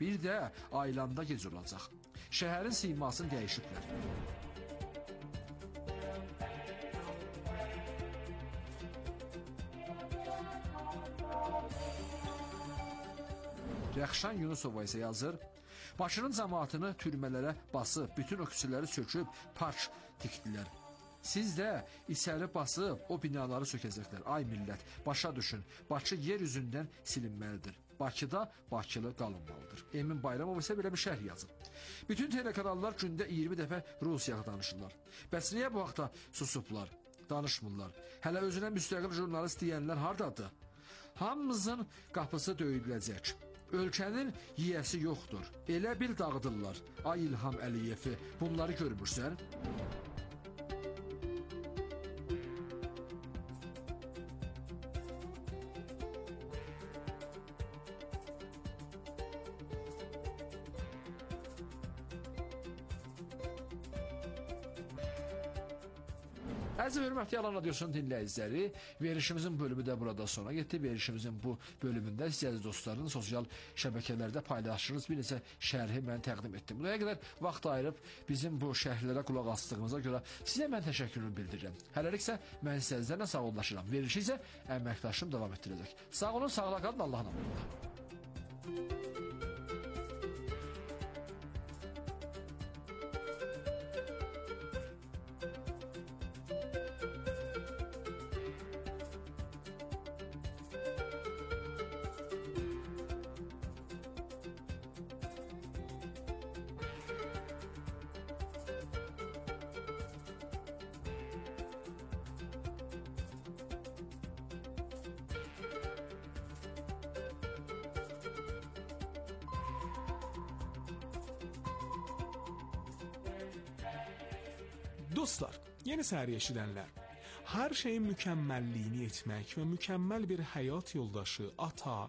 Bir də Aylanda gec olacaq. Şəhərin simasını dəyişiblər. Rəxşan Yunusova isə yazır, Bakının cəmaatını türmələrə basıb, bütün o küçələri söküb, park tikdilər. Siz də içəri basıb o binaları sökəcəklər. Ay millət, başa düşün, Bakı yer üzündən silinməlidir. Bakıda Bakılı qalınmalıdır. Emin Bayramov isə belə bir şərh yazıb. Bütün telekanallar gündə 20 dəfə Rusiyalı danışırlar. Bəs niyə bu vaxtda susublar, danışmırlar? Hələ özünə müstəqil jurnalist deyənlər hardadır? Hamımızın qapısı döyüləcək. Ölkənin yiyəsi yoxdur. Elə bil dağıdırlar. Ay İlham Əliyevi, bunları görmürsən? Əziz və hörmətli Yalan Radiosunun dinləyiciləri, verilişimizin bölümü də burada sona getdi. Verilişimizin bu bölümündə siz dostların sosial şəbəkələrdə paylaşdığınız bir neçə şərhi mən təqdim etdim. Buraya qədər vaxt ayırıb bizim bu şərhlərə qulaq asdığınıza görə sizə mən təşəkkürümü bildirirəm. Hələliksə mən sizlərlə sağollaşıram. Verilişi isə əməkdaşım davam etdirəcək. Sağ olun, sağla qalın, Allahın əmrində. Dostlar, yeni səhər eşidənlər, hər şeyin mükəmməlliyini etmək və mükəmməl bir həyat yoldaşı, ata,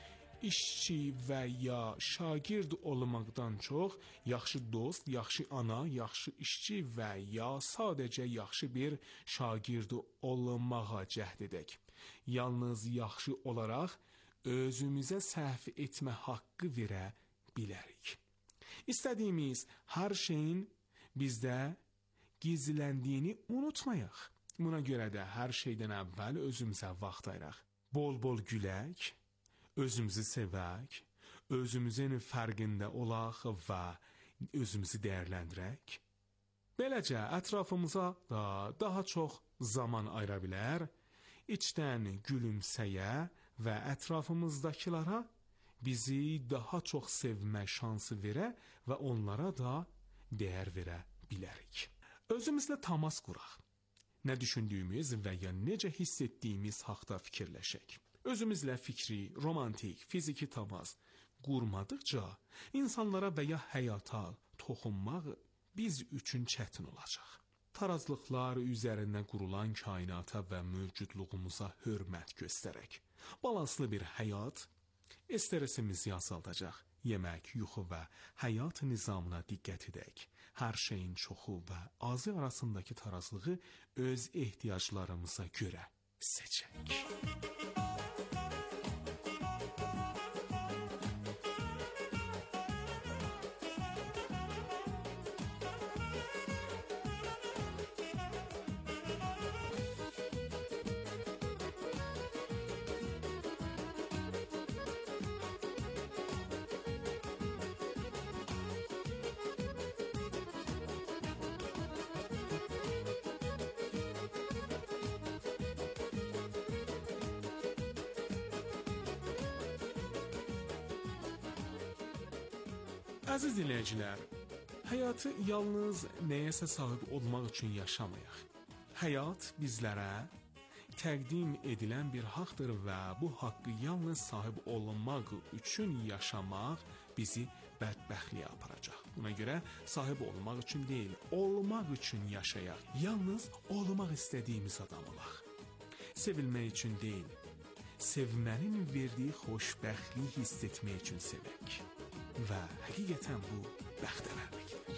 işçi və ya şagird olmaqdan çox, yaxşı dost, yaxşı ana, yaxşı işçi və ya sadəcə yaxşı bir şagird olmağa cəhd edək. Yalnız yaxşı olaraq özümüzə səhv etmə haqqı verə bilərik. İstədiyimiz hər şeyin bizdə gizləndiyini unutmayaq. Buna görə də hər şeydən əvvəl özümüzə vaxt ayıraq. Bol-bol gülək, özümüzü sevək, özümüzün fərqində olaq və özümüzü dəyərləndirək. Beləcə ətrafımıza da daha çox zaman ayıra bilər, içdən gülümsəyə və ətrafımızdakilara bizi daha çox sevmə şansı verə və onlara da dəyər verə bilərik. Özümüzlə təmas quraq. Nə düşündüyümüz və ya necə hiss etdiyimiz haqda fikirləşək. Özümüzlə fikri, romantik, fiziki təmas qurmadıqca insanlara və ya həyata toxunmaq biz üçün çətin olacaq. Tarazlıqlar üzərində qurulan kainata və mövcudluğumuza hörmət göstərək. Balanslı bir həyat stressimizi azaldacaq. Yemək, yuxu və həyat nizamına diqqət edək. Hər şeyin çoxu və azı arasındakı tarazlığı öz ehtiyaclarımıza görə seçək. Əziz dinləyicilər, həyatı yalnız nəyəsə sahib olmaq üçün yaşamayaq. Həyat bizlərə təqdim edilən bir haqqdır və bu haqqı yalnız sahib olmaq üçün yaşamaq bizi bədbəxtliyə aparacaq. Buna görə sahib olmaq üçün deyil, olmaq üçün yaşayaq. Yalnız olmaq istədiyimiz adam olaq. Sevilmək üçün deyil, sevmənin verdiyi xoşbəxtliyi hiss etmək üçün sevək. Və həqiqətən bu bəxtəvərlikdir.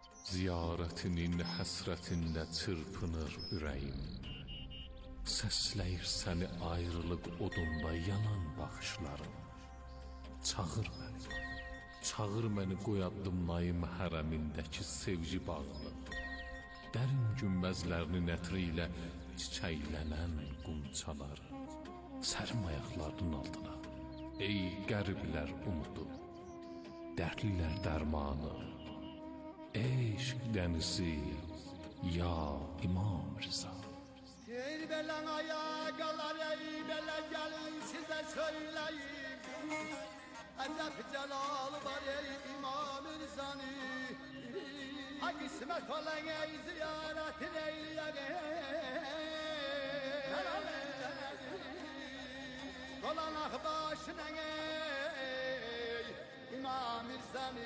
Ziyarətinin həsrətində çırpınır ürəyim. Səsləyir səni ayrılıq odunda yanan baxışlarım. Çağır məni qoy addımlayım hərəmindəki sevgi bağını. Dərin günbəzlərinin ətri ilə çiçəklənən qumçaları. Sərim ayaqlarının altına, ey qəriblər umudu, dərdlilər dərmanı, eşq dənizi, ya İmam Rıza. Ey belen ayakalar, ey bele gelin size söyleyeyim. Edep celal var ey İmam Rıza'nı. Ha kısmet olan ey ziyaret eyleyek. Dolan ah başına ey İmam Rıza'nı.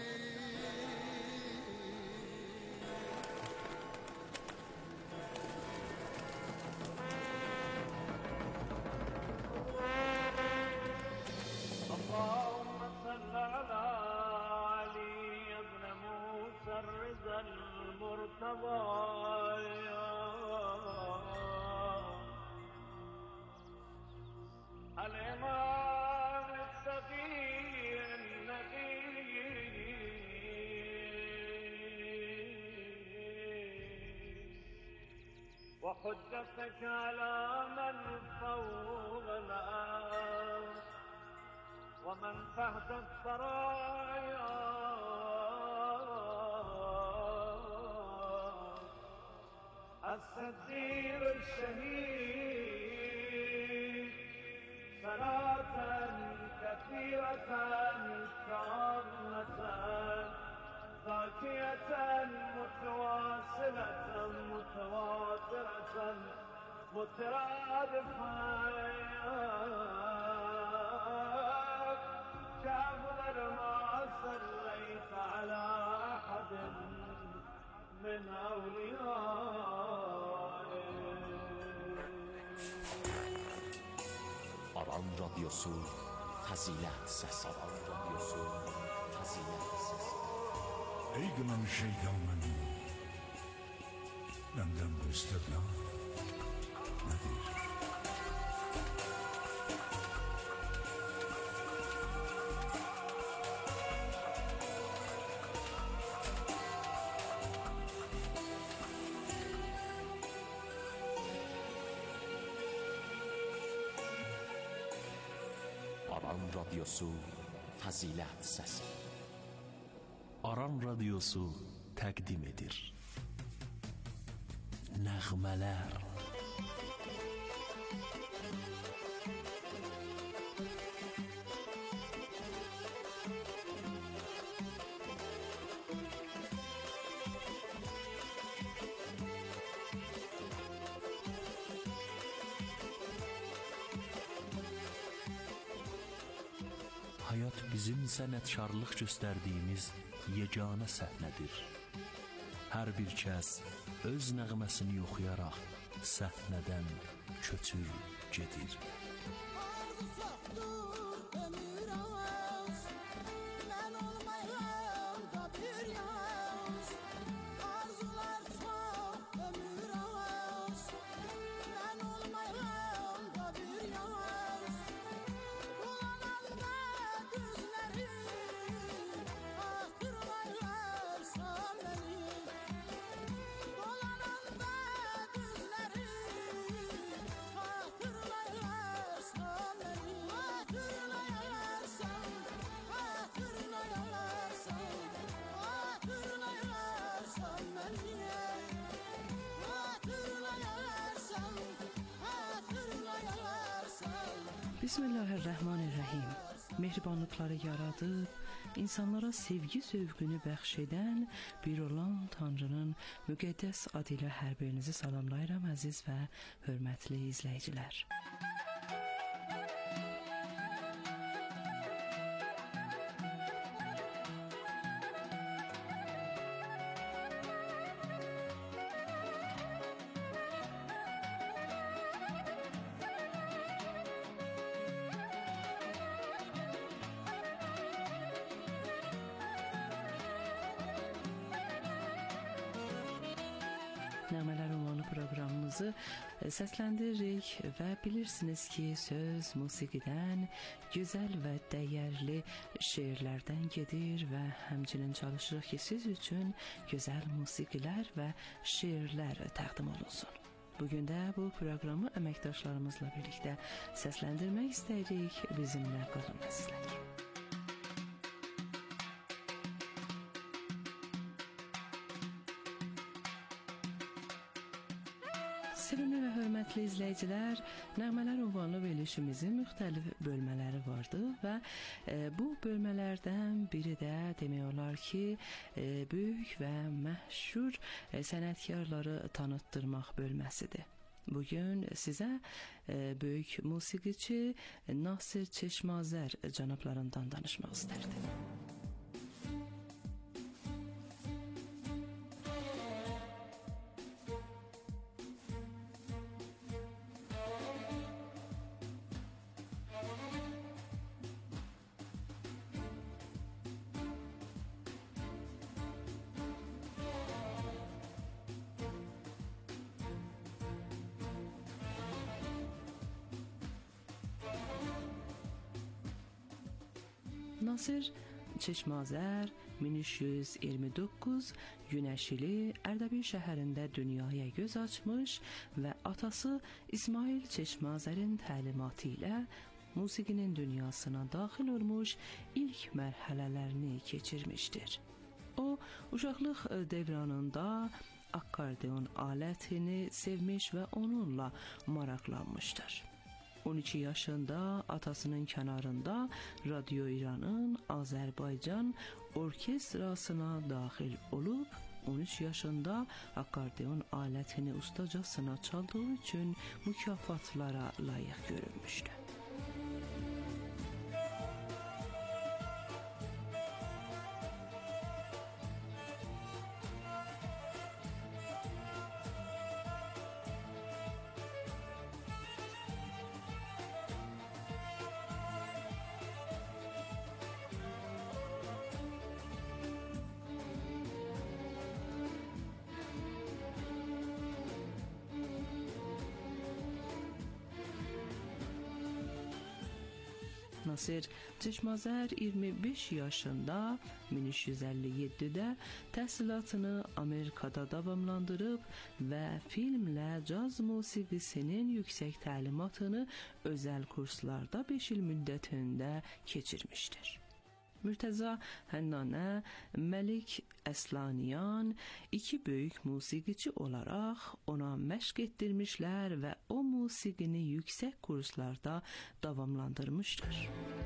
اللهم صل على علي بن موسى الرضا المرتضى الإمام التقي النقي وحجتك على من فوق الأرض ومن تحت الثرايا الستير الشهيد صلاة كثيرة كاملة زاكية متواصلة متواترة مترادفة كأفضل ما صليت على أحد من أوليائك. Aran Radyosu Fazilet Sesi. Aran Radyosu Fazilet Sesi. Ey gınan şeytanın benden bu istirna nedir? Aran Radyosu Fazilet Sesi. Aran Radyosu təqdim edir. Nəğmələr. Hayat bizim sənətkarlıq göstərdiyimiz yeganə səhnədir. Hər bir kəs öz nəğməsini oxuyaraq səhnədən köçür gedir. Bismillahirrahmanirrahim. Mehribanlıkları yaradıb, insanlara sevgi zövqünü bəxş edən bir olan Tanrının müqəddəs adı ilə hər birinizi salamlayıram əziz və hörmətli izləyicilər. Nəğmələr ünvanlı proqramımızı səsləndiririk və bilirsiniz ki, söz musiqidən, gözəl və dəyərli şeirlərdən gedir və həmçinin çalışırıq ki, siz üçün gözəl musiqilər və şeirlər təqdim olunsun. Bugün də bu proqramı əməkdaşlarımızla birlikdə səsləndirmək istəyirik. Bizimlə qalın əzizlər. Sevimli və hörmətli izləyicilər, Nəğmələr ünvanlı verilişimizin müxtəlif bölmələri vardı və bu bölmələrdən biri də demək olar ki, böyük və məşhur sənətkarları tanıtdırmaq bölməsidir. Bugün sizə böyük musiqiçi Nasir Çeşmazər cənablarından danışmaq istərdim. Nasir Çeşmazər 1329 Günəşili Ərdəbil şəhərində dünyaya göz açmış və atası İsmail Çeşmazərin təlimatı ilə musiqinin dünyasına daxil olmuş ilk mərhələlərini keçirmişdir. O, uşaqlıq dövranında akkordeon alətini sevmiş və onunla maraqlanmışdır. 12 yaşında atasının kənarında Radio İranın Azərbaycan orkestrasına daxil olub, 13 yaşında akkordeon alətini ustacasına çaldığı üçün mükafatlara layiq görülmüşdü. Nasir Çeşmazər 25 yaşında 1357-də təhsilatını Amerikada davamlandırıb və filmlə caz musiqisinin yüksək təlimatını özəl kurslarda 5 il müddətində keçirmişdir. Mürtəza Hənnanə, Məlik Əslaniyan iki böyük musiqiçi olaraq ona məşq etdirmişlər və o musiqini yüksək kurslarda davamlandırmışdır.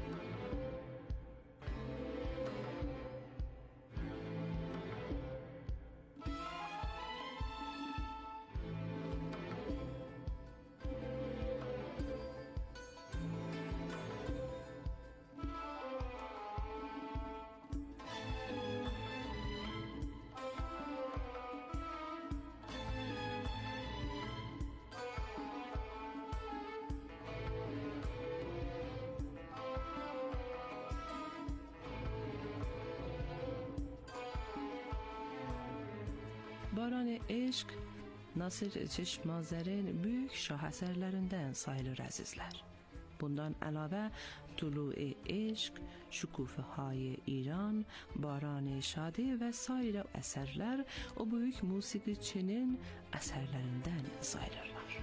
Baran-ı Eşq Nasir Çeşmazərin böyük şah əsərlərindən sayılır əzizlər. Bundan əlavə Tulu-i Eşq, Şükufə-hay İran, Baran-ı Şadi və sairə əsərlər o böyük musiqiçinin əsərlərindən sayılırlar.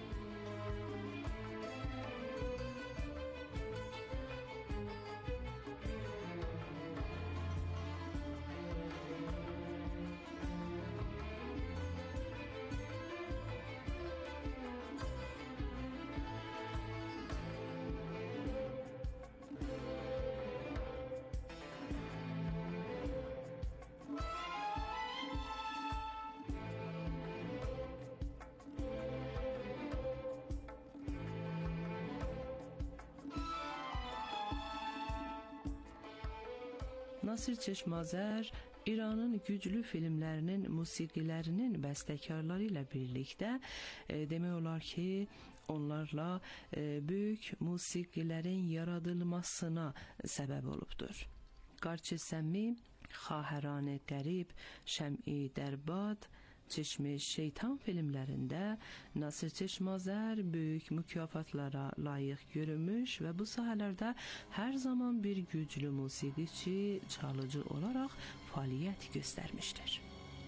Nasir Çeşmazər İranın güclü filmlərinin musiqilərinin bəstəkarları ilə birlikdə demək olar ki, onlarla böyük musiqilərin yaradılmasına səbəb olubdur. Qarçı Səmi, Xahəran Qərib, Şəm'i Dərbad Çeşme Şeytan filmlərində Nasir Çeşmazer böyük mükafatlara layıq görülmüş və bu sahələrdə hər zaman bir güclü musiqiçi, çalıcı olaraq fəaliyyət göstərmişdir.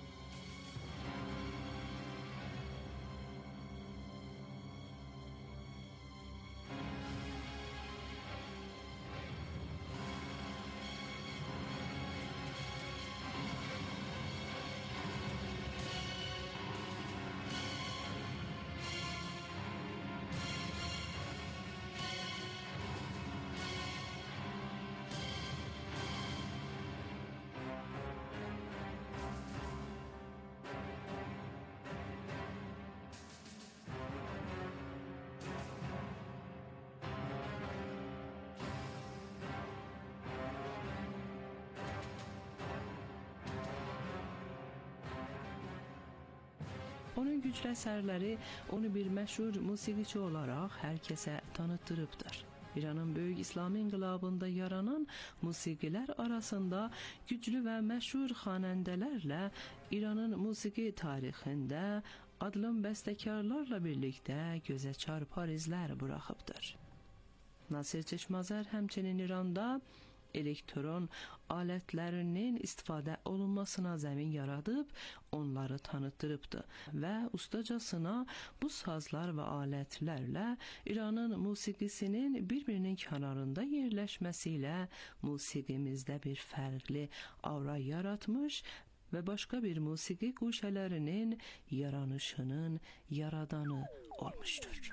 Onun güclü əsərləri onu bir məşhur musiqiçi olaraq hər kəsə tanıtdırıbdır. İranın böyük İslami inqilabında yaranan musiqilər arasında güclü və məşhur xanəndələrlə İranın musiqi tarixində adlı bəstəkarlarla birlikdə gözə çarpar izlər buraxıbdır. Nasir Çeşmazer həmçinin İranda elektron alətlərinin istifadə olunmasına zəmin yaradıb, onları tanıtdırıbdı və ustacasına bu sazlar və alətlərlə İranın musiqisinin bir-birinin kənarında yerləşməsi ilə musiqimizdə bir fərqli avra yaratmış və başqa bir musiqi quşələrinin yaranışının yaradanı olmuşdur.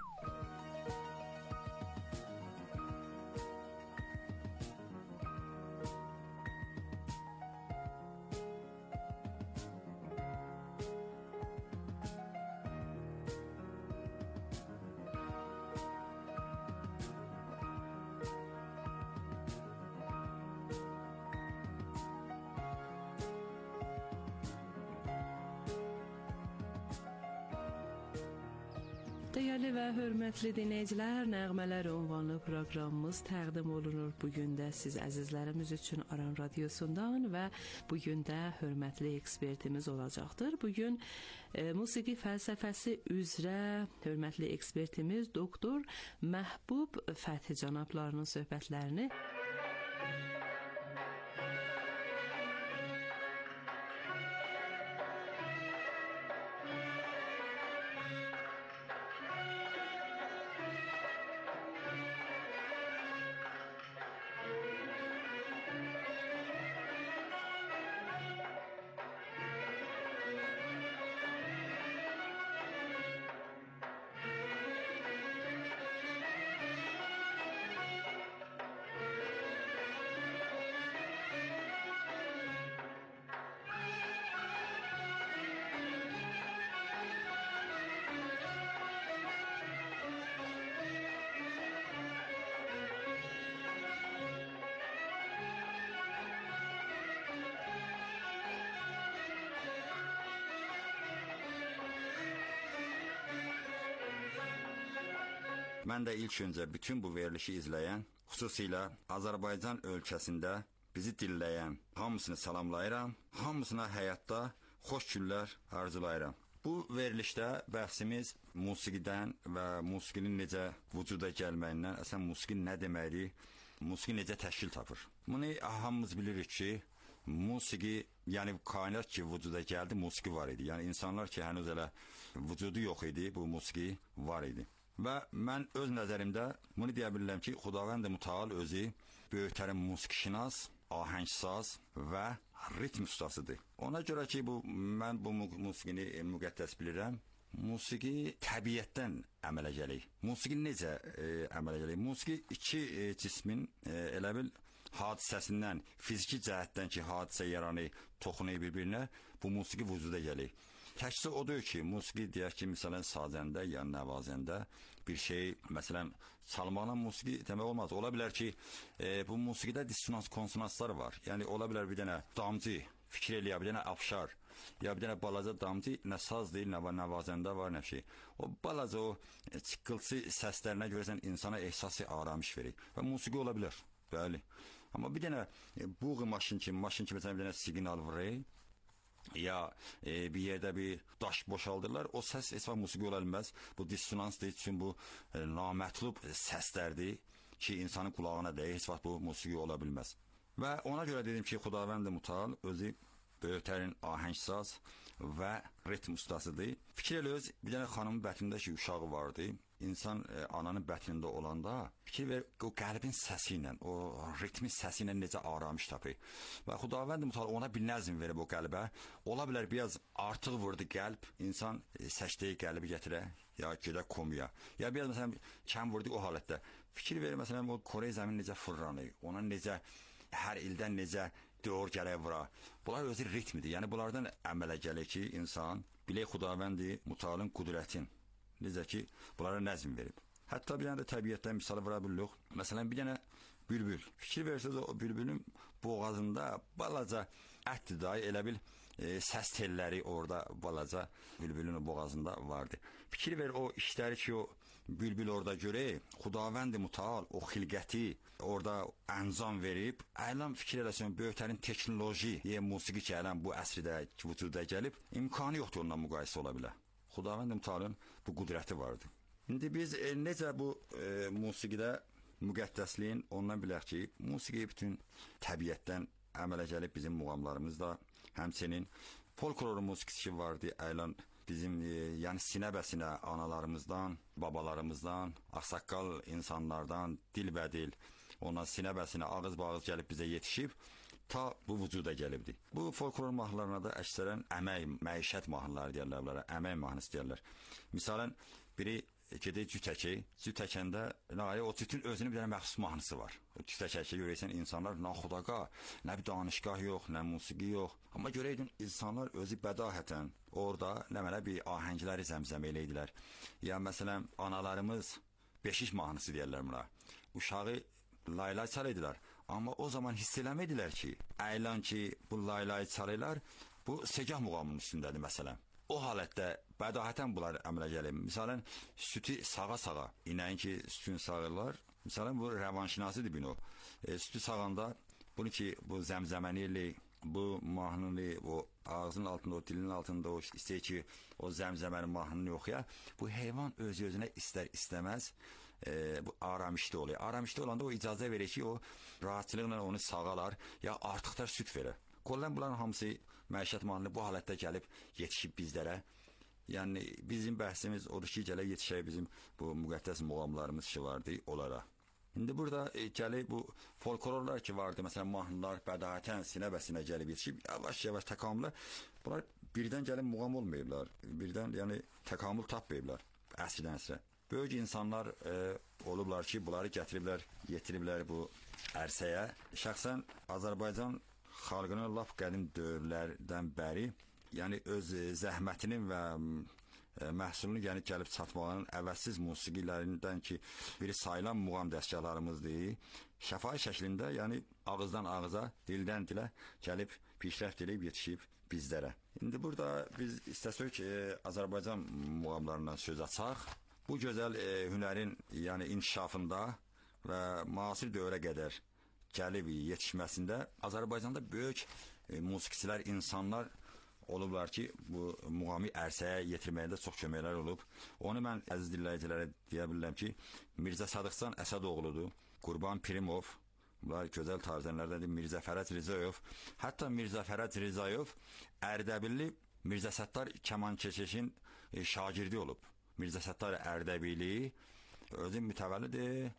Dəyərli və hörmətli dinləyicilər, Nəğmələr ünvanlı proqramımız təqdim olunur. Bugün də siz əzizlərimiz üçün Aran Radiosundan və bugün də hörmətli ekspertimiz olacaqdır. Bugün musiqi fəlsəfəsi üzrə hörmətli ekspertimiz Doktor Məhbub Fəthi cənablarının söhbətlərini Mən də ilk öncə bütün bu verilişi izləyən, xüsusilə Azərbaycan ölkəsində bizi dinləyən hamısını salamlayıram, hamısına həyatda xoş günlər arzulayıram. Bu verilişdə bəhsimiz musiqidən və musiqinin necə vücuda gəlməyindən, əslən musiqi nə deməkdir, musiqi necə təşkil tapır. Bunu hamımız bilirik ki, musiqi, yəni kainat ki vücuda gəldi, musiqi var idi. Yəni insanlar ki hənuz elə vücudu yox idi, bu musiqi var idi. Və mən öz nəzərimdə bunu deyə bilirəm ki, Xudavənd Mütəal özü böyüklərin musiqişinas, ahəngsaz və ritm ustasıdır. Ona görə ki, mən bu musiqini müqəddəs bilirəm. Musiqi təbiətdən əmələ gəlir. Musiqi necə əmələ gəlir? Musiqi iki cismin elə bil hadisəsindən, fiziki cəhətdən ki, hadisə yaranır, toxunur bir-birinə, bu musiqi vücuda gəlir. Təkcə odur ki, musiqi deyək ki, məsələn, sazəndə ya nəvazəndə bir şey, məsələn, çalmaqla musiqi demək olmaz. Ola bilər ki, bu musiqidə dissonans, konsonanslar var. Yəni, ola bilər bir dənə damcı, fikir eləyə, bir dənə afşar, ya bir dənə balaca damcı, nə saz deyil, nə nəvazəndə var, nə şey. O balaca, o çıqqılsı səslərinə görəsən insana ehsası aramış verir. Və musiqi ola bilər, bəli. Amma bir dənə buğ maşın kimi, məsələn, bir dənə siqnal vurur. ya bir yerdə bir daş boşaldırlar, o səs heç vaxt musiqi ola bilməz. Bu dissonansdır, üçün bu namətlub səslərdir ki, insanın qulağına dəyir, heç vaxt bu musiqi ola bilməz. Və ona görə dedim ki, Xudavənd Mütəal özü böyüklərin ahəngsaz və ritm ustasıdır. Fikir elə öz, bir dənə xanımın bətnində ki, uşağı vardı. İnsan ananın bətnində olanda fikir ver, o qəlbin səsi ilə, o ritmin səsi ilə necə aramış tapır. Və Xudavənd Mütəal ona bir nəzm verib o qəlbə. Ola bilər biraz artıq vurdu qəlb, insan səcdəyə qəlbi gətirə, ya gedə komaya. Ya biraz məsələn kəm vurdu o halətdə. Fikir ver, məsələn o Kore zəmin necə fırlanır, ona necə hər ildən necə dör gərək vura. Bunlar özü ritmidir. Yəni bunlardan əmələ gəlir ki, insan bilək Xudavəndi Mütəalın qüdrətin. Necə ki, bunlara nəzm verib. Hətta bir dənə də təbiətdən misal vura bilirik. Məsələn, bir dənə bülbül. Fikir versəz o bülbülün boğazında balaca ətdir dahi, elə bil səs telləri orada balaca bülbülün boğazında vardı. Fikir ver o işləri ki, o bülbül orada görək, Xudavənd Mütəal o xilqəti orada əncam verib, ələm fikir eləsən, böyüklərin teknoloji, musiqi ki, ələm bu əsrdə vücuda gəlib, imkanı yoxdur onunla müqayisə ola bilər. Xudavənd Mütəalın bu qüdrəti vardı. İndi biz necə bu musiqidə müqəddəsliyin ondan bilək ki, musiqi bütün təbiətdən əmələ gəlib bizim muğamlarımızda, həmçinin folklor musiqisi vardı, əylan bizim yəni sinə-bəsinə analarımızdan, babalarımızdan, ağsaqqal insanlardan dilbədil, ona sinə-bəsinə ağız-bağız gəlib bizə yetişib, ta bu vücuda gəlibdi. Bu folklor mahnılarına da əksərən əmək, məişət mahnıları deyərlər bunlara, əmək mahnısı deyərlər. Misalən, biri gedək cüt əkək, cüt əkəndə o cütün özünün bir dənə məxsus mahnısı var. O cüt əkəkə görəksən insanlar naxudaqa, nə bir danışqah yox, nə musiqi yox. Amma görəydin insanlar özü bədahətən orada nə mənə bir ahəngləri zəmzəm eləydilər. Ya məsələn, analarımız beşiş mahnısı deyərlər buna. Uşağı laylay çalıydılar. Amma o zaman hiss eləmədilər ki, əylan ki, bu laylayı çalırlar, bu segah muğamının üstündədir məsələn. O halətdə bədahətən bunlar əmələ gəlib. Misalən, sütü sağa-sağa, inəyin ki, sütünü sağırlar. Misalən, bu rəvanşinasıdır bunu. Sütü sağanda, bunu ki, bu zəmzəmənili, bu mahnını, o ağzının altında, o dilinin altında, o istəyir ki, o zəmzəməni mahnını oxuya, bu heyvan öz-özünə istər-istəməz, bu aramışda oluyor. Aramışda olanda o icazə verir ki, o rahatçılıqla onu sağalar, ya artıqlar süt verir. Qollən bunların hamısı məişət mahnını bu halətdə gəlib yetişib bizlərə. Yəni bizim bəhsimiz odur ki, gələ yetişək bizim bu müqəddəs muğamlarımız ki vardı onlara. İndi burada gəlib bu folklorlar ki vardı, məsələn mahnılar bədahətən sinə-bəsinə gəlib yetişib, yavaş-yavaş təkamülə. Bunlar birdən gəlib muğam olmayıblar, birdən yəni təkamül tapmayıblar əsrdən əsrə. Böyük insanlar olublar ki, bunları gətiriblər, yetiriblər bu ərsəyə. Şəxsən Azərbaycan xalqının lap qədim dövrlərdən bəri, yəni öz zəhmətinin və məhsulunu gəlib çatmağının əvəzsiz musiqilərindən ki, biri sayılan muğam dəstgahlarımızdır. Şəfahi şəklində, yəni ağızdan ağıza, dildən dilə gəlib pişrəft edib yetişib bizlərə. İndi burada biz istəsək ki, Azərbaycan muğamlarından söz açaq. Bu gözəl hünərin yəni inkişafında və müasir dövrə qədər gəlib yetişməsində Azərbaycanda böyük musiqiçilər, insanlar olublar ki, bu muğamı ərsəyə yetirməyində çox köməklər olub. Onu mən əziz dinləyicilərə deyə bilirəm ki, Mirzə Sadıqcan Əsədoğludur, Qurban Pirimov, bunlar gözəl tarzənlərdəndir, Mirzə Fərəc Rizayov. Hətta Mirzə Fərəc Rizayov Ərdəbilli Mirzə Səttar Kəmankeşişin şagirdi olub. Mirzə Səttar Ərdəbili özü mütəvəllidir,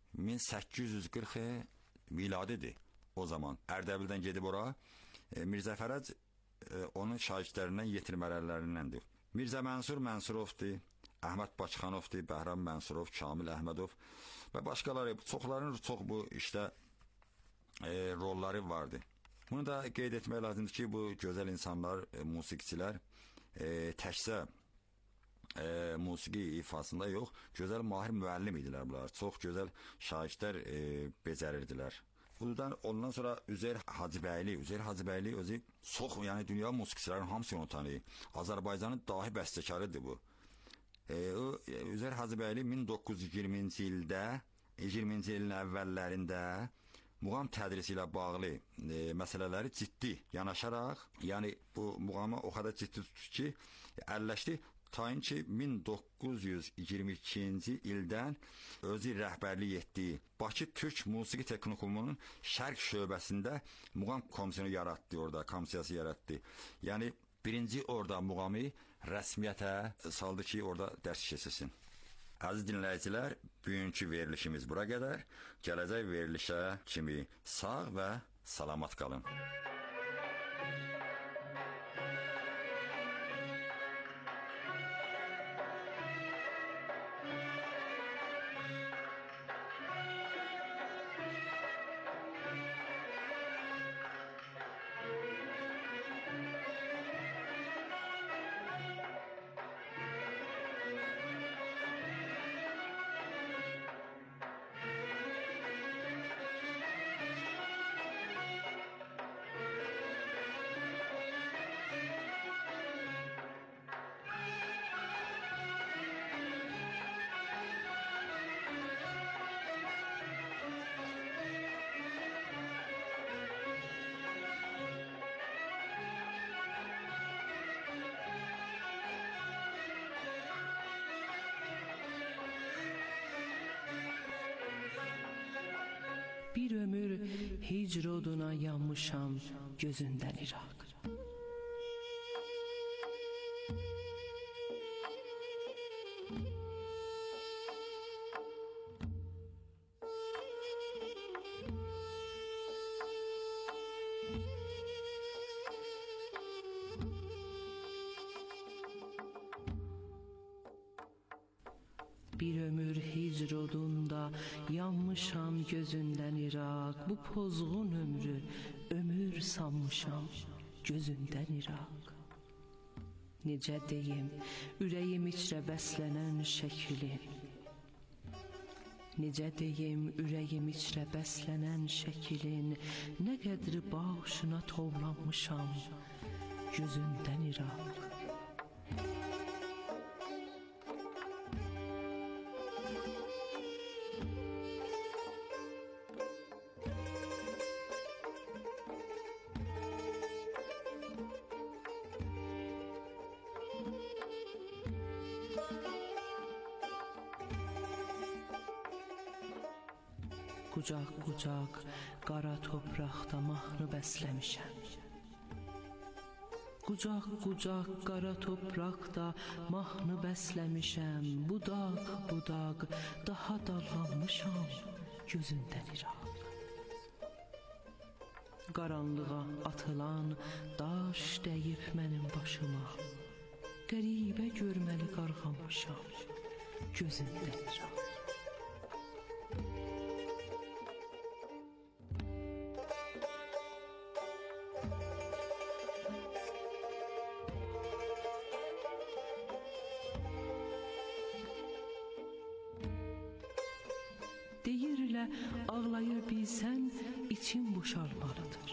1840 miladidir o zaman. Ərdəbildən gedib ora, Mirzə Fərəc onun şagirdlərindən yetirmələrlərindəndir. Mirzə Mənsur Mənsurovdur, Əhməd Bakıxanovdur, Bəhram Mənsurov, Kamil Əhmədov və başqaları, çoxlarının çox bu işdə rolları vardı. Bunu da qeyd etmək lazımdır ki, bu gözəl insanlar, musiqiçilər təkcə musiqi ifasında yox, gözəl mahir müəllim idilər bunlar. Çox gözəl şagirdlər becərirdilər. Ondan sonra Üzeyir Hacıbəyli özü çox, yəni dünya musiqiçilərin hamısı onu tanıyır. Azərbaycanın dahi bəstəkarıdır bu. Üzeyir Hacıbəyli 1920-ci ildə, 20-ci ilin əvvəllərində muğam tədrisi ilə bağlı məsələləri ciddi yanaşaraq, yəni bu muğamı o qədər ciddi tutdu ki, əlləşdi. Tayin ki 1922-ci ildən özü rəhbərlik etdiyi Bakı Türk Musiqi Texnikumunun şərq şöbəsində muğam komissiyonu yaratdı, orada komissiyası yaratdı. Yəni birinci orada muğamı rəsmiyyətə saldı ki, orada dərs keçilsin. Əziz dinləyicilər, bugünkü verilişimiz bura qədər. Gələcək verilişə kimi sağ və salamat qalın. Bir ömür hicr oduna yanmışam gözündən İraq. Bir ömür hicr odunda yanmışam gözündən İraq. Bu pozğun ömrü ömür sanmışam gözündən İraq. Necə deyim, ürəyim içrə bəslənən şəkilin. Necə deyim, ürəyim içrə bəslənən şəkilin. Nə qədri bağışına tovlanmışam gözündən İraq. Qucaq-qucaq qara topraqda mahnı bəsləmişəm. Qucaq-qucaq qara topraqda mahnı bəsləmişəm. Budaq-budaq daha dallanmışam gözündən İraq. Qaranlığa atılan daş dəyib mənim başıma. Qəribə görməli qarğamışam gözündən İraq. Deyirlə ağlaya bilsən için boşalmalıdır.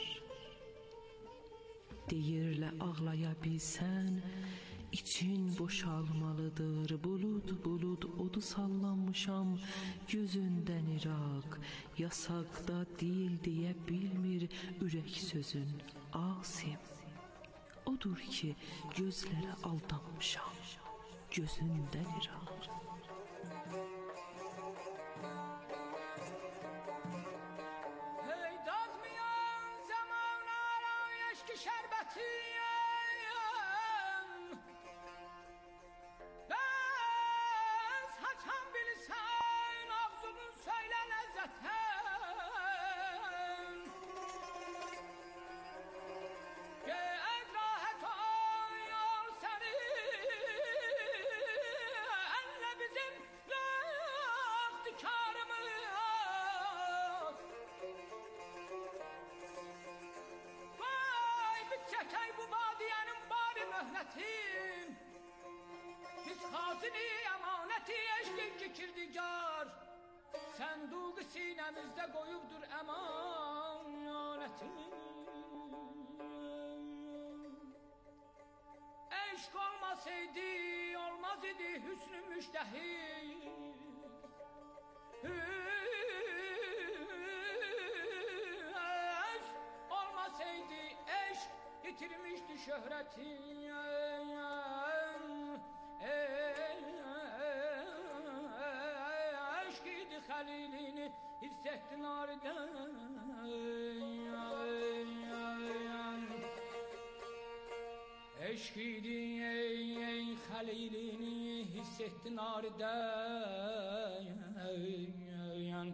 Deyirlə ağlaya bilsən için boşalmalıdır. Bulud bulud odu sallanmışam gözündən İraq. Yasaqda deyil deyə bilmir ürək sözün Asim. Odur ki gözlərə aldanmışam gözündən İraq. Biz xazini əmanəti eşqin kirdigar, sənduq sinəmizdə qoyubdur əmanəti. Eşq olmasaydı olmaz idi hüsnü müştəhir. şöhretin aşkıydı halilini hissettin ariden aşkıydı halilini hissettin ariden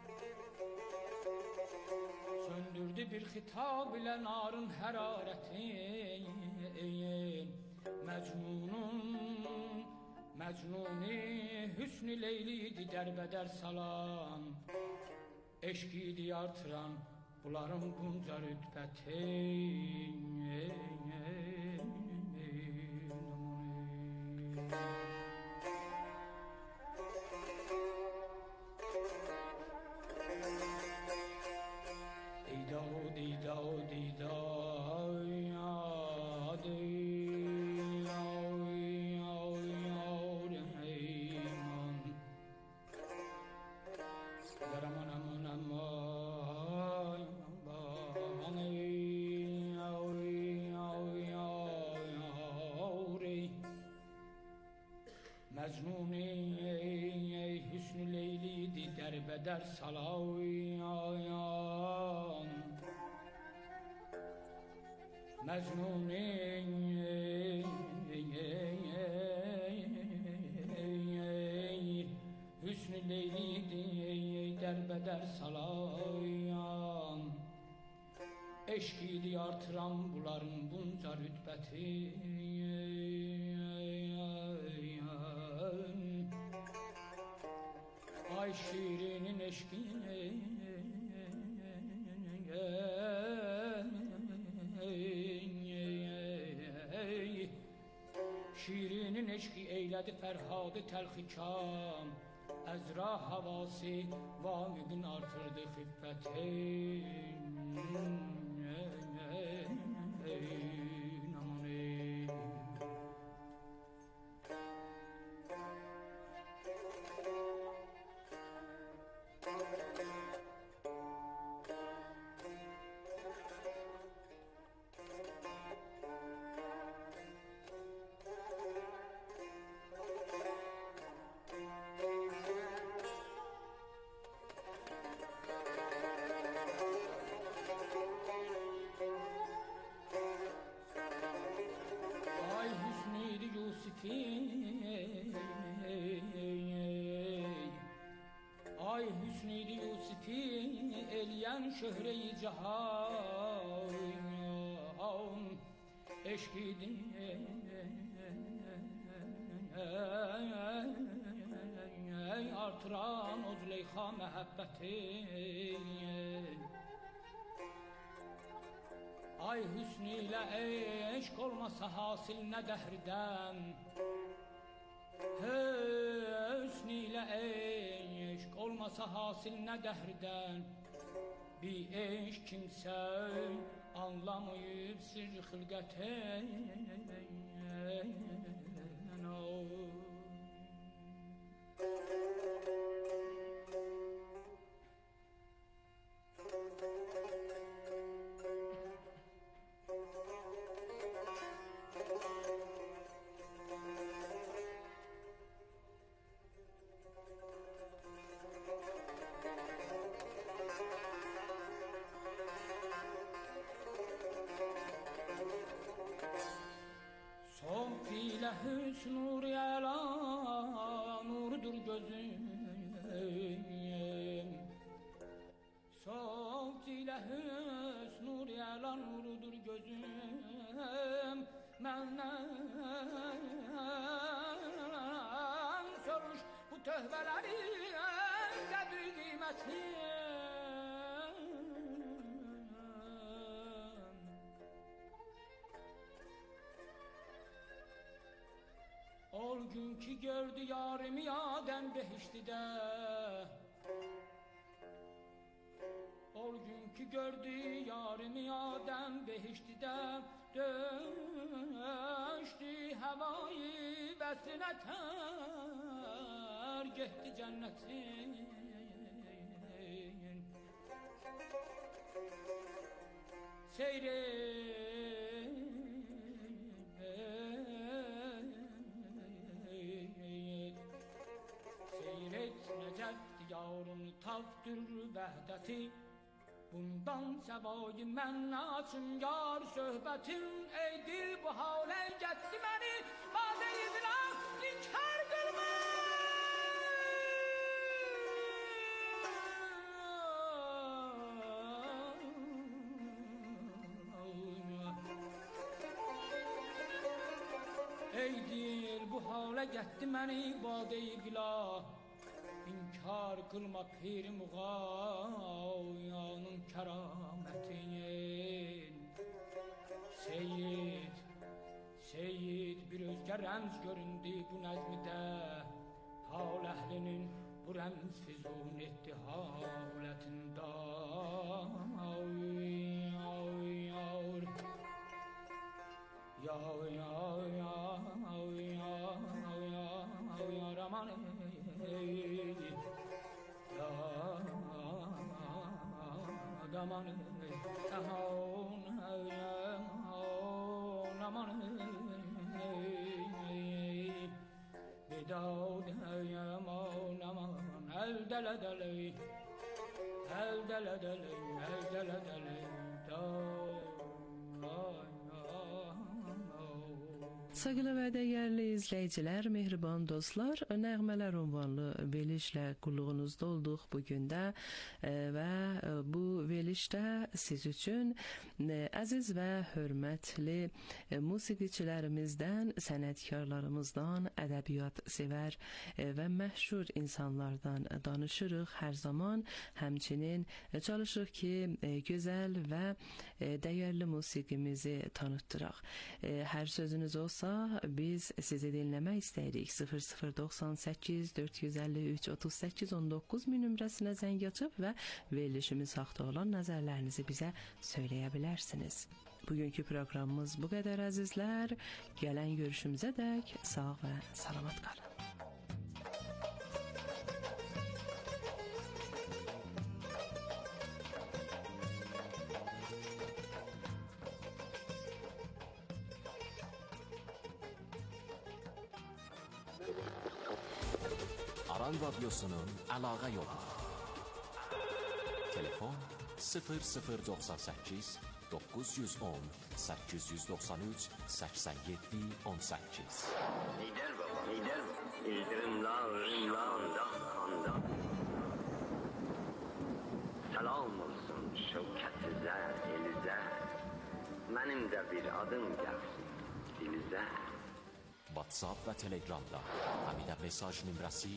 söndürdü bir hitap ile narın hararetin Mecnuni hüsnü leyliydi derbeder salam eşkiydi artıran bunların bunca rütbetin Mecnuni hüsnü leyliydi derbeder salayan Mecnuni hüsnü leyliydi derbeder salayan eşkiydi artıran bunların bunca rütbeti ay şiirinin eşkine şiirinin eşki eyledi ferhadı telhikam ezra havası vamidin artırdı hiffetin Ay hüsnü-i Yusuf'in eleyen şöhre-i cihan eşkidin artıran o Züleyha mehabbeti ay hüsnü ile eşk olmasa hasil ne dehrden hüsnü ile eşk olmasa hasil ne dehrden bir eşk kimse anlamayıp sır hılgeten hüsn nur yala nurdur gözüm Soft ile hüsn nur yala nurdur gözüm Menden soruş bu tövbeleri kadri kıymeti Ol gün ki gördü yarimi yaden behişti de Ol gün ki gördü yarimi yaden behişti de Döştü havayı besine tergehti cennetin saftır vəhdəti. Bundan səvayı mən açım yar söhbətin. Ey dil bu halə getdi məni, badə-i dilaq inkar qılma. Ey dil bu halə getdi məni, badə-i dilaq İnkar qılma pir muğayanın kəramətin. Seyyid bir özgə rəmz göründü bu nəzmidə. Hal əhlinin bu rəmz füzun etdi halətində. Raman Sevgili və dəyərli izləyicilər, mehriban dostlar, Nəğmələr ünvanlı verilişlə qulluğunuzda olduq bugün də və bu verilişdə siz üçün əziz və hörmətli musiqiçilərimizdən, sənətkarlarımızdan, ədəbiyyat sevər və məşhur insanlardan danışırıq hər zaman. Həmçinin çalışırıq ki, gözəl və dəyərli musiqimizi tanıtdıraq. Hər sözünüz olsa biz sizi dinləmək istəyirik. 0098 453 38 19 nömrəsinə zəng açıb və verilişimiz haqqında olan nəzərlərinizi bizə söyləyə bilərsiniz. Bugünkü proqramımız bu qədər əzizlər. Gələn görüşümüzə dək sağ və salamat qalın. Aran Radyosu'nun əlaqə yolu. Telefon 0098 910 893 87 18. Lider baba, lider. İldırımlar kanda. Selam olsun şevketize, elize. Benim de bir adım gelsin dilize. WhatsApp və Telegramda həmidə mesaj nömrəsi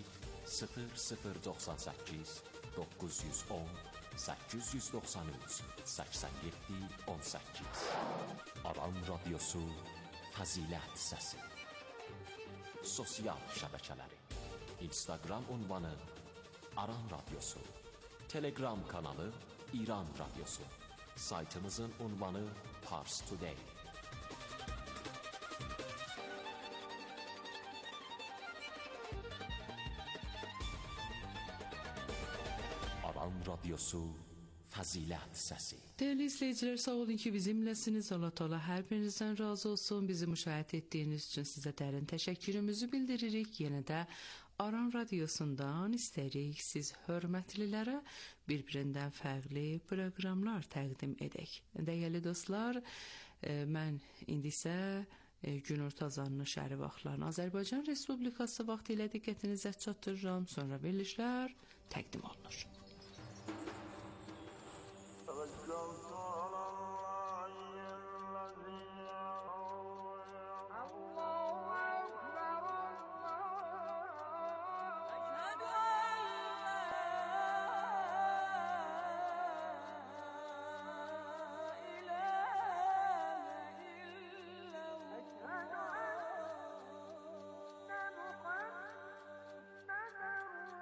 0098 910 893 87 18. Aran Radyosu Fəzilət Səsi. Sosial şəbəkələri: Instagram ünvanı Aran Radyosu, Telegram kanalı İran Radyosu, saytımızın ünvanı Pars Today. Aran Radyosu Fəzilət Səsi. Değerli izleyiciler, sağ olun ki bizimlesiniz. Allah Teala her birinizden razı olsun. Bizi müşahede ettiğiniz için size derin teşekkürümüzü bildiririk. Yine de Aran Radyosu'ndan isterik siz hörmətlilərə bir-birindən fərqli proqramlar təqdim edək. Dəyərli dostlar, mən indi isə günorta azanının şəhəri vaxtlarını Azərbaycan Respublikası vaxtı ilə diqqətinizə çatdırıram. Sonra verilişlər təqdim olunur.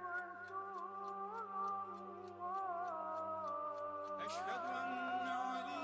أشهد أن علي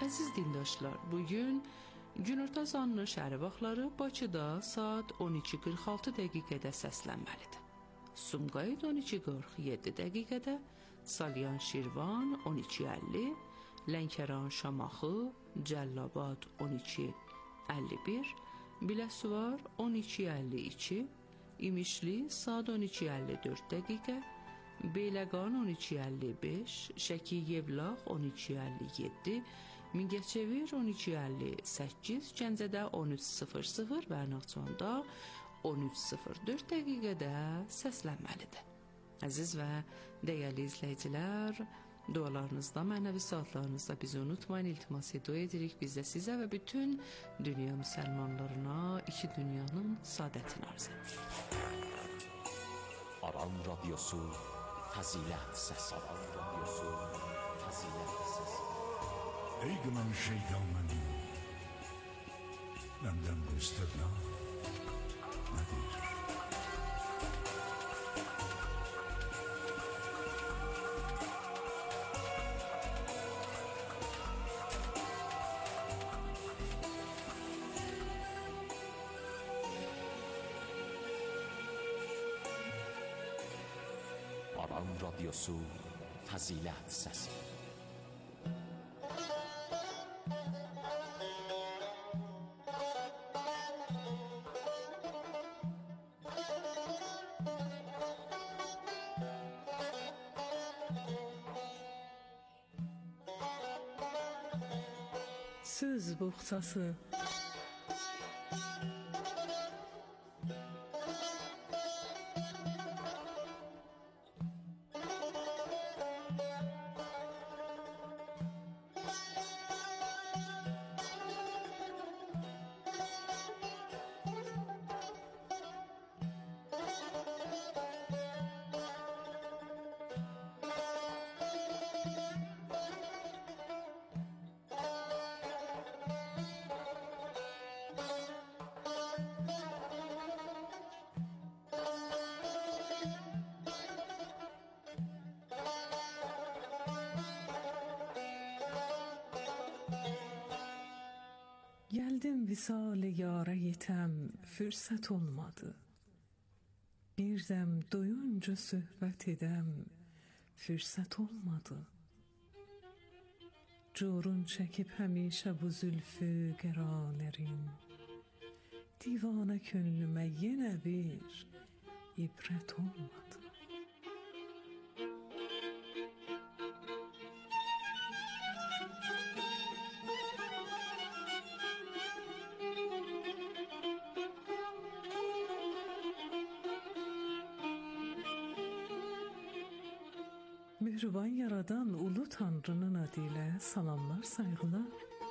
Əziz dindaşlar, bugün günorta zanlı şəhər vaxtları Bakıda saat 12:46 dəqiqədə səslənməlidir. Sumqayıt 12:47 dəqiqədə, Salyan Şirvan 12:50, Lənkəran Şamaxı, Cəllabad 12:51, Biləsuvar 12:52, İmişli saat 12:54 dəqiqə, Beyləqan 12:55, Şəki Yevlax 12:57, Mingəçevir 12:58, Gəncədə 13:00 və Naxçıvanda 13:04 dəqiqədə səslənməlidir. Əziz və dəyərli izləyicilər, dualarınızda, mənəvi saatlarınızda bizi unutmayın, iltimas edirik. Biz də sizə və bütün dünya müsəlmanlarına iki dünyanın saadətini arz edirik. Aran Radyosu Fəzilət Səsi. Aran Radyosu Fəzilət Səsi. Ey kınamış şeytan benim, benden bu istirna nedir? Aran Radyosu Fəzilət Səsi. Söz boğçası. Geldim visal yara yetem, fürsət olmadı. Bir dem doyunca söhbət edəm, fürsət olmadı. Corun çəkib həmişə bu zülfü qəralərin, divana könlümə yenə bir ibrət olmadı. Mehriban yaradan ulu Tanrının adıyla salamlar, saygılar.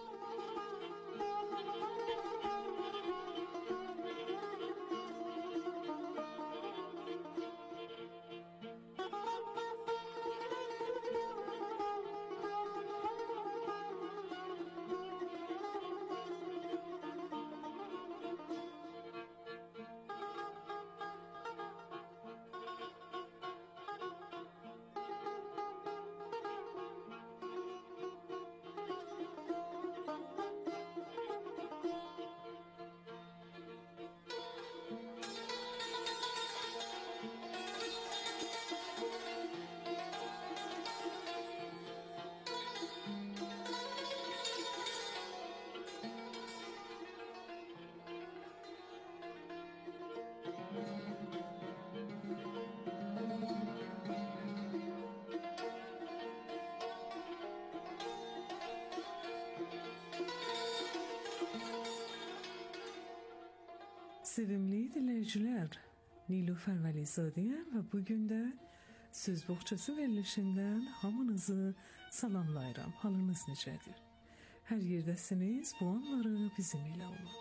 Sevimli dinleyiciler, Nilüfer Vəlizadəyəm və bugün də Söz Boğçası verilişindən hamınızı salamlayıram. Halınız necədir? Hər yerdəsiniz, bu anları bizim ilə olun.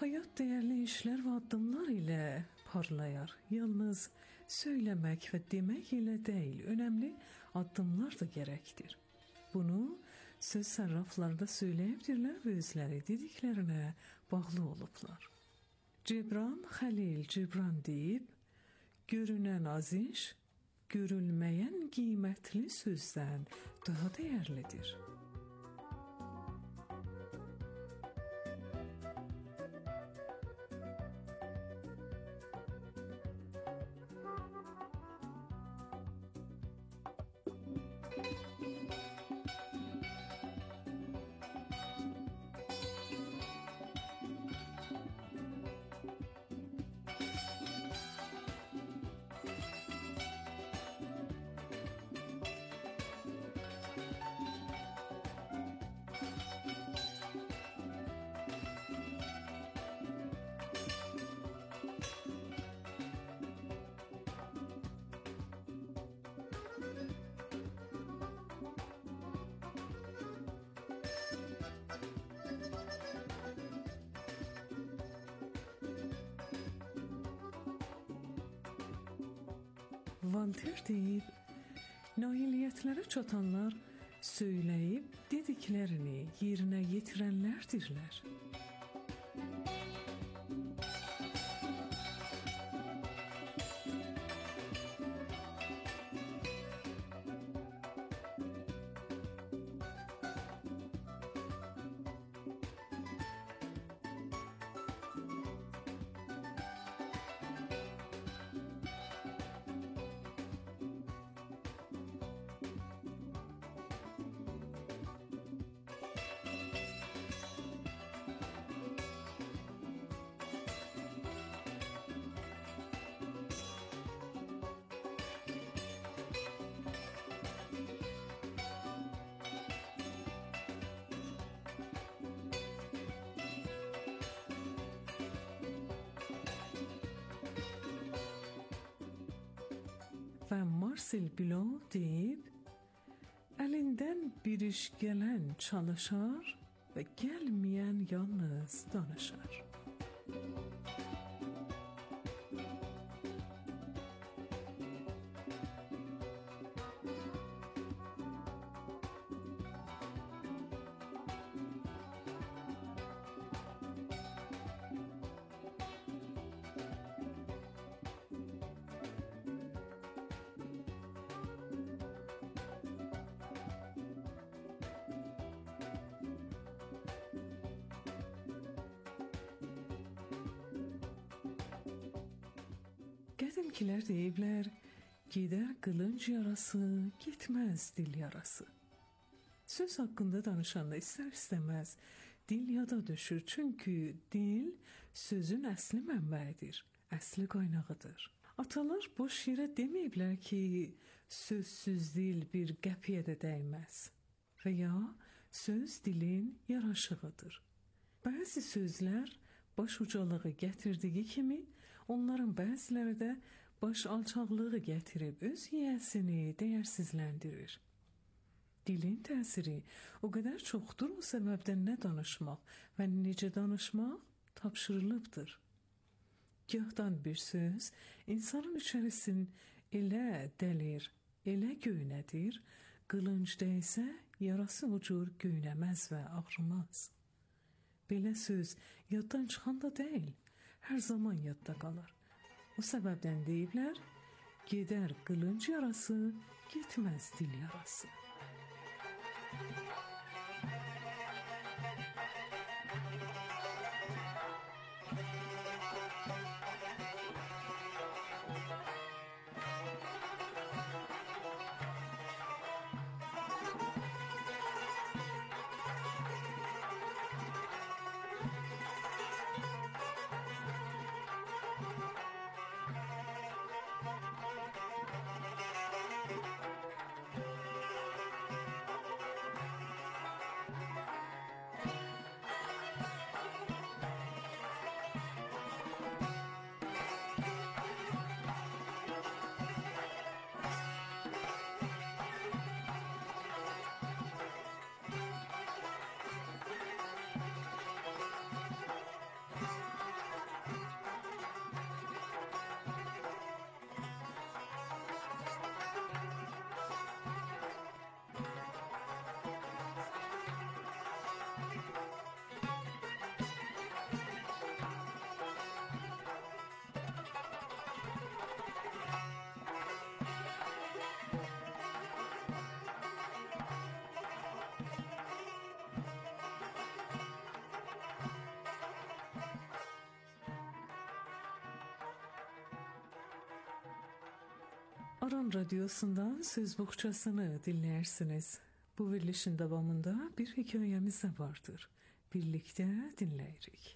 Həyat dəyərli işlər və addımlar ilə parlayar. Yalnız söyləmək və demək ilə deyil, önəmli addımlar da gərəkdir. Bunu söz sərraflarda söyləyibdirlər və özləri dediklərinə bağlı olublar. Cibran Xəlil Cibran deyib, görünən az iş, görülməyən qiymətli sözdən daha dəyərlidir. Voltaire deyib, nailiyyətlərə çatanlar söyləyib dediklərini yerinə yetirənlərdirlər. Və Marcel Blok deyib, əlindən bir iş gələn çalışar və gəlməyən yalnız danışar. Qədimkilər deyiblər, gedər qılınc yarası, getməz dil yarası. Söz haqqında danışanda istər-istəməz dil yada düşür, çünki dil sözün əsli mənbəyidir, əsli qaynağıdır. Atalar boş yerə deməyiblər ki, sözsüz dil bir qəpiyə də dəyməz və ya söz dilin yaraşığıdır. Bəzi sözlər baş ucalığı gətirdiyi kimi, onların bəziləri də baş alçaqlığı gətirib öz yiyəsini dəyərsizləndirir. Dilin təsiri o qədər çoxdur, o səbəbdən nə danışmaq və necə danışmaq tapşırılıbdır. Gahdan bir söz insanın içərisini elə dəlir, elə göynədir, qılıncda isə yarası ucur göynəməz və ağrımaz. Belə söz yaddan çıxan da deyil, hər zaman yadda qalır. O səbəbdən deyiblər, gedər qılınc yarası, getməz dil yarası. Aran Radyosu'ndan Söz Bohçasını dinlersiniz. Bu verilişin devamında bir hikayemiz de vardır. Birlikte dinleyirik.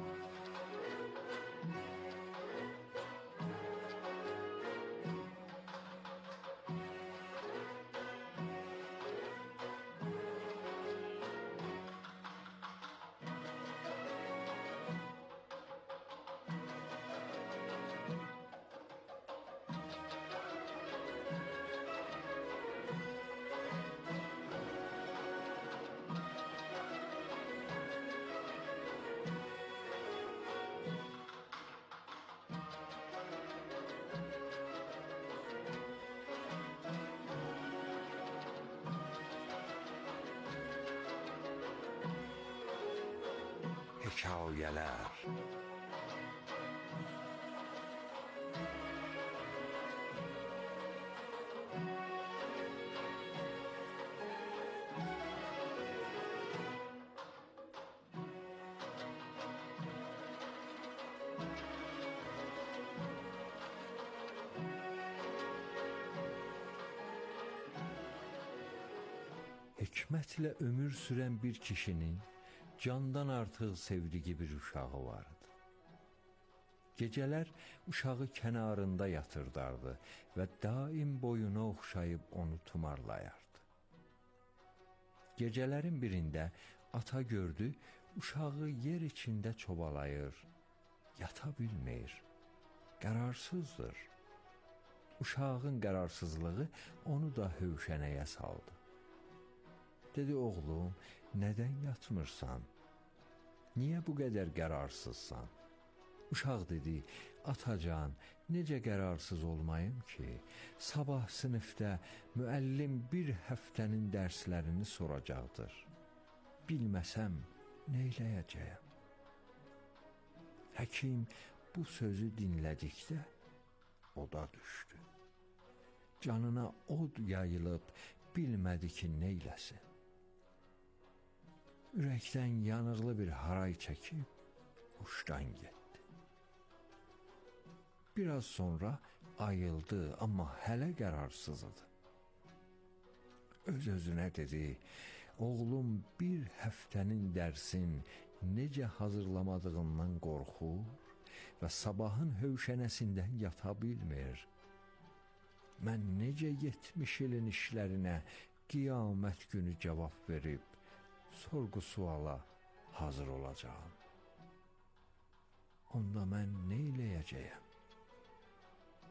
Hekayələr. Hikmətlə ömür sürən bir kişinin candan artıq sevdiği bir uşağı vardı. Gecələr uşağı kənarında yatırdardı və daim boyuna oxşayıb onu tumarlayardı. Gecələrin birində ata gördü, uşağı yer içində çobalayır, yata bilmir, qərarsızdır. Uşağın qərarsızlığı onu da hövşənəyə saldı. Dedi, oğlum, nədən yatmırsan? Niyə bu qədər qərarsızsan? Uşaq dedi, atacan, necə qərarsız olmayım ki? Sabah sinifdə müəllim bir həftənin dərslərini soracaqdır. Bilməsəm, neyləyəcəyəm? Həkim bu sözü dinlədikdə oda düşdü. Canına od yayılıb, bilmədi ki, neyləsin. Ürəkdən yanıqlı bir haray çəkib huşdan getdi. Biraz sonra ayıldı, amma hələ qərarsız idi. Öz-özünə dedi, oğlum bir həftənin dərsin necə hazırlamadığından qorxur və sabahın hövşənəsindən yata bilmir. Mən necə 70 ilin işlərinə qiyamət günü cavab verib, sorğu suala hazır olacağım. Onda mən neyləyəcəyəm?